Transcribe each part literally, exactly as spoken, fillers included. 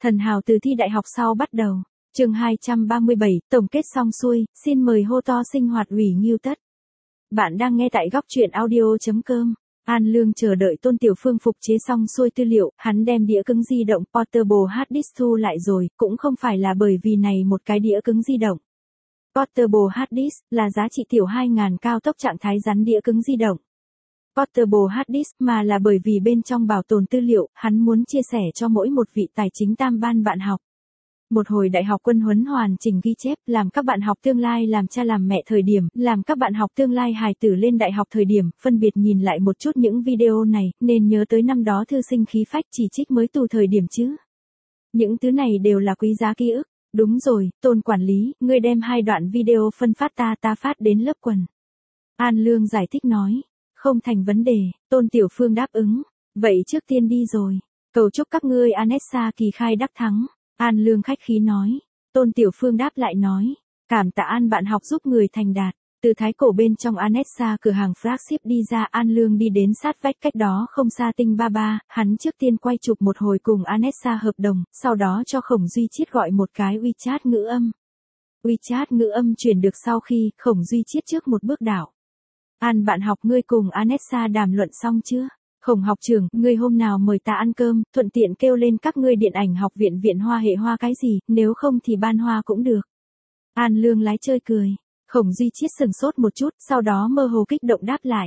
Thần hào từ thi đại học sau bắt đầu. Chương hai trăm ba mươi bảy, tổng kết xong xuôi, xin mời hô to sinh hoạt ủy Ngưu Tất. Bạn đang nghe tại góc truyện audio chấm com. An Lương chờ đợi Tôn Tiểu Phương phục chế xong xuôi tư liệu, hắn đem đĩa cứng di động Portable Hard Disk thu lại rồi, cũng không phải là bởi vì này một cái đĩa cứng di động. Portable Hard Disk là giá trị tiểu hai nghìn cao tốc trạng thái rắn đĩa cứng di động. Portable Hard Disk mà là bởi vì bên trong bảo tồn tư liệu, hắn muốn chia sẻ cho mỗi một vị tài chính tam ban bạn học. Một hồi đại học quân huấn hoàn chỉnh ghi chép, làm các bạn học tương lai làm cha làm mẹ thời điểm, làm các bạn học tương lai hài tử lên đại học thời điểm, phân biệt nhìn lại một chút những video này, nên nhớ tới năm đó thư sinh khí phách chỉ trích mới tù thời điểm chứ. Những thứ này đều là quý giá ký ức. Đúng rồi, Tôn quản lý, ngươi đem hai đoạn video phân phát ta ta phát đến lớp quần. An Lương giải thích nói. Không thành vấn đề, Tôn Tiểu Phương đáp ứng. Vậy trước tiên đi rồi. Cầu chúc các ngươi Anessa kỳ khai đắc thắng. An Lương khách khí nói. Tôn Tiểu Phương đáp lại nói. Cảm tạ An bạn học giúp người thành đạt. Từ thái cổ bên trong Anessa cửa hàng flagship đi ra, An Lương đi đến sát vách cách đó không xa Tinh Ba Ba, hắn trước tiên quay chụp một hồi cùng Anessa hợp đồng, sau đó cho Khổng Duy Chiết gọi một cái WeChat ngữ âm. WeChat ngữ âm chuyển được sau khi, Khổng Duy Chiết trước một bước đảo. An bạn học ngươi cùng Anessa đàm luận xong chưa? Khổng học trưởng, ngươi hôm nào mời ta ăn cơm, thuận tiện kêu lên các ngươi điện ảnh học viện viện hoa hệ hoa cái gì, nếu không thì ban hoa cũng được. An Lương lái chơi cười. Khổng Duy Chiết sừng sốt một chút, sau đó mơ hồ kích động đáp lại.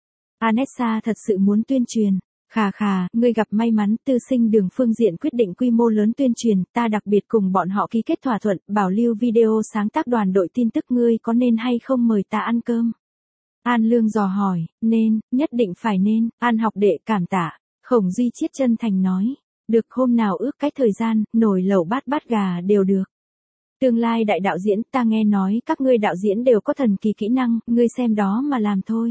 Anessa thật sự muốn tuyên truyền. Khà khà, ngươi gặp may mắn, tư sinh đường phương diện quyết định quy mô lớn tuyên truyền, ta đặc biệt cùng bọn họ ký kết thỏa thuận, bảo lưu video sáng tác đoàn đội tin tức, ngươi có nên hay không mời ta ăn cơm? An Lương dò hỏi, nên, nhất định phải nên, An học đệ cảm tạ. Khổng Duy Chiết chân thành nói, được hôm nào ước cách thời gian, nồi lẩu bát bát gà đều được. Tương lai đại đạo diễn, ta nghe nói các ngươi đạo diễn đều có thần kỳ kỹ năng, ngươi xem đó mà làm thôi.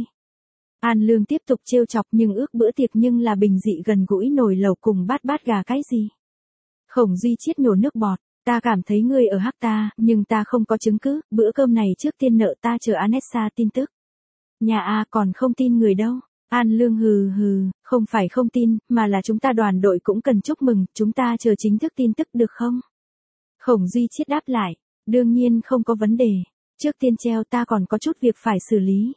An Lương tiếp tục trêu chọc nhưng ước bữa tiệc nhưng là bình dị gần gũi nồi lẩu cùng bát bát gà cái gì. Khổng Duy Chiết nhổ nước bọt, ta cảm thấy ngươi ở hắc ta, nhưng ta không có chứng cứ, bữa cơm này trước tiên nợ ta chờ Anessa tin tức. Nhà A còn không tin người đâu. An Lương hừ hừ, không phải không tin, mà là chúng ta đoàn đội cũng cần chúc mừng, chúng ta chờ chính thức tin tức được không? Khổng Duy Chiết đáp lại, đương nhiên không có vấn đề, trước tiên treo ta còn có chút việc phải xử lý.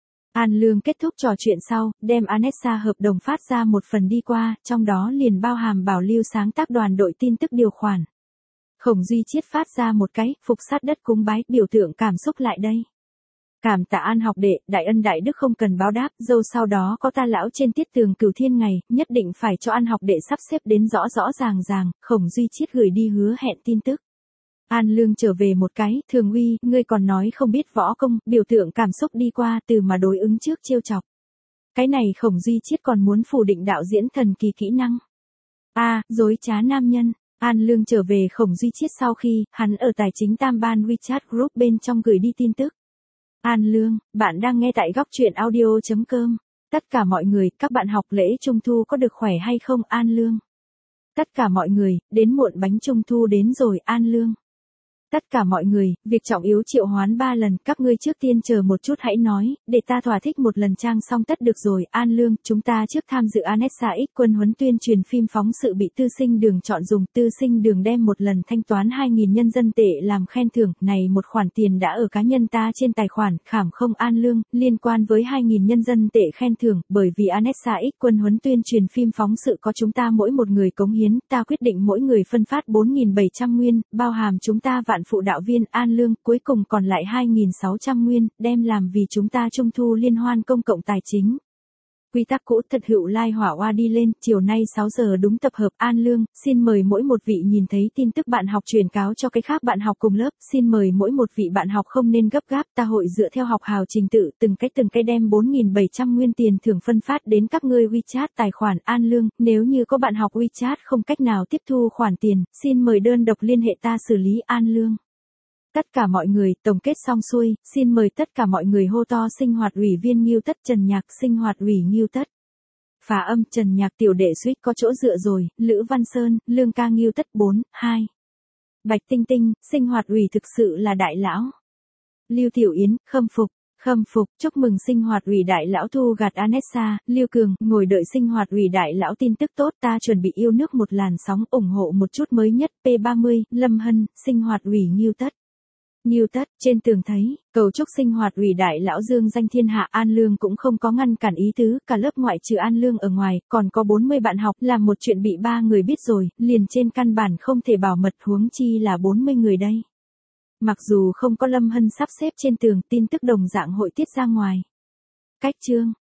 An Lương kết thúc trò chuyện sau, đem Anessa hợp đồng phát ra một phần đi qua, trong đó liền bao hàm bảo lưu sáng tác đoàn đội tin tức điều khoản. Khổng Duy Chiết phát ra một cái, phục sát đất cúng bái, biểu tượng cảm xúc lại đây. Cảm tạ An học đệ, đại ân đại đức không cần báo đáp, dâu sau đó có ta lão trên tiết tường cửu thiên ngày, nhất định phải cho An học đệ sắp xếp đến rõ rõ ràng ràng, Khổng Duy Chiết gửi đi hứa hẹn tin tức. An Lương trở về một cái, thường uy, ngươi còn nói không biết võ công, biểu tượng cảm xúc đi qua từ mà đối ứng trước trêu chọc. Cái này Khổng Duy Chiết còn muốn phủ định đạo diễn thần kỳ kỹ năng. A, à, dối trá nam nhân. An Lương trở về Khổng Duy Chiết sau khi, hắn ở tài chính tam ban WeChat group bên trong gửi đi tin tức. An Lương, bạn đang nghe tại góc truyện audio chấm com. Tất cả mọi người, các bạn học lễ Trung Thu có được khỏe hay không? An Lương. Tất cả mọi người, đến muộn bánh Trung Thu đến rồi. An Lương. Tất cả mọi người, việc trọng yếu triệu hoán ba lần, các ngươi trước tiên chờ một chút hãy nói, để ta thỏa thích một lần trang xong tất được rồi. An Lương, chúng ta trước tham dự Anessa X quân huấn tuyên truyền phim phóng sự bị tư sinh đường chọn dùng, tư sinh đường đem một lần thanh toán hai nghìn nhân dân tệ làm khen thưởng, này một khoản tiền đã ở cá nhân ta trên tài khoản, khảm không? An Lương, liên quan với hai nghìn nhân dân tệ khen thưởng, bởi vì Anessa X quân huấn tuyên truyền phim phóng sự có chúng ta mỗi một người cống hiến, ta quyết định mỗi người phân phát bốn nghìn bảy trăm nguyên, bao hàm chúng ta vạn phụ đạo viên. An Lương, cuối cùng còn lại hai nghìn sáu trăm nguyên, đem làm vì chúng ta Trung Thu liên hoan công cộng tài chính. Quy tắc cũ thật hữu lai hỏa oa đi lên, chiều nay sáu giờ đúng tập hợp. An Lương, xin mời mỗi một vị nhìn thấy tin tức bạn học truyền cáo cho cái khác bạn học cùng lớp, xin mời mỗi một vị bạn học không nên gấp gáp, ta hội dựa theo học hào trình tự, từng cái từng cái đem bốn nghìn bảy trăm nguyên tiền thưởng phân phát đến các ngươi WeChat tài khoản. An Lương, nếu như có bạn học WeChat không cách nào tiếp thu khoản tiền, xin mời đơn độc liên hệ ta xử lý. An Lương. Tất cả mọi người, tổng kết xong xuôi, xin mời tất cả mọi người hô to sinh hoạt ủy viên Ngưu Tất. Trần Nhạc, sinh hoạt ủy Ngưu Tất. Phá âm, Trần Nhạc tiểu đệ suýt có chỗ dựa rồi. Lữ Văn Sơn, Lương ca Ngưu Tất. Bốn, hai. Bạch Tinh Tinh, sinh hoạt ủy thực sự là đại lão. Lưu Tiểu Yến, khâm phục. Khâm phục, chúc mừng sinh hoạt ủy đại lão thu gặt Anessa, Lưu Cường, ngồi đợi sinh hoạt ủy đại lão tin tức tốt, ta chuẩn bị yêu nước một làn sóng ủng hộ một chút mới nhất, P ba mươi, Lâm Hân, sinh hoạt ủy Ngưu Tất. Ngưu Tất, trên tường thấy, cầu chúc sinh hoạt ủy đại lão dương danh thiên hạ, An Lương cũng không có ngăn cản ý tứ, cả lớp ngoại trừ An Lương ở ngoài, còn có bốn mươi bạn học, làm một chuyện bị ba người biết rồi, liền trên căn bản không thể bảo mật, huống chi là bốn mươi người đây. Mặc dù không có Lâm Hân sắp xếp trên tường, tin tức đồng dạng hội tiết ra ngoài. Cách chương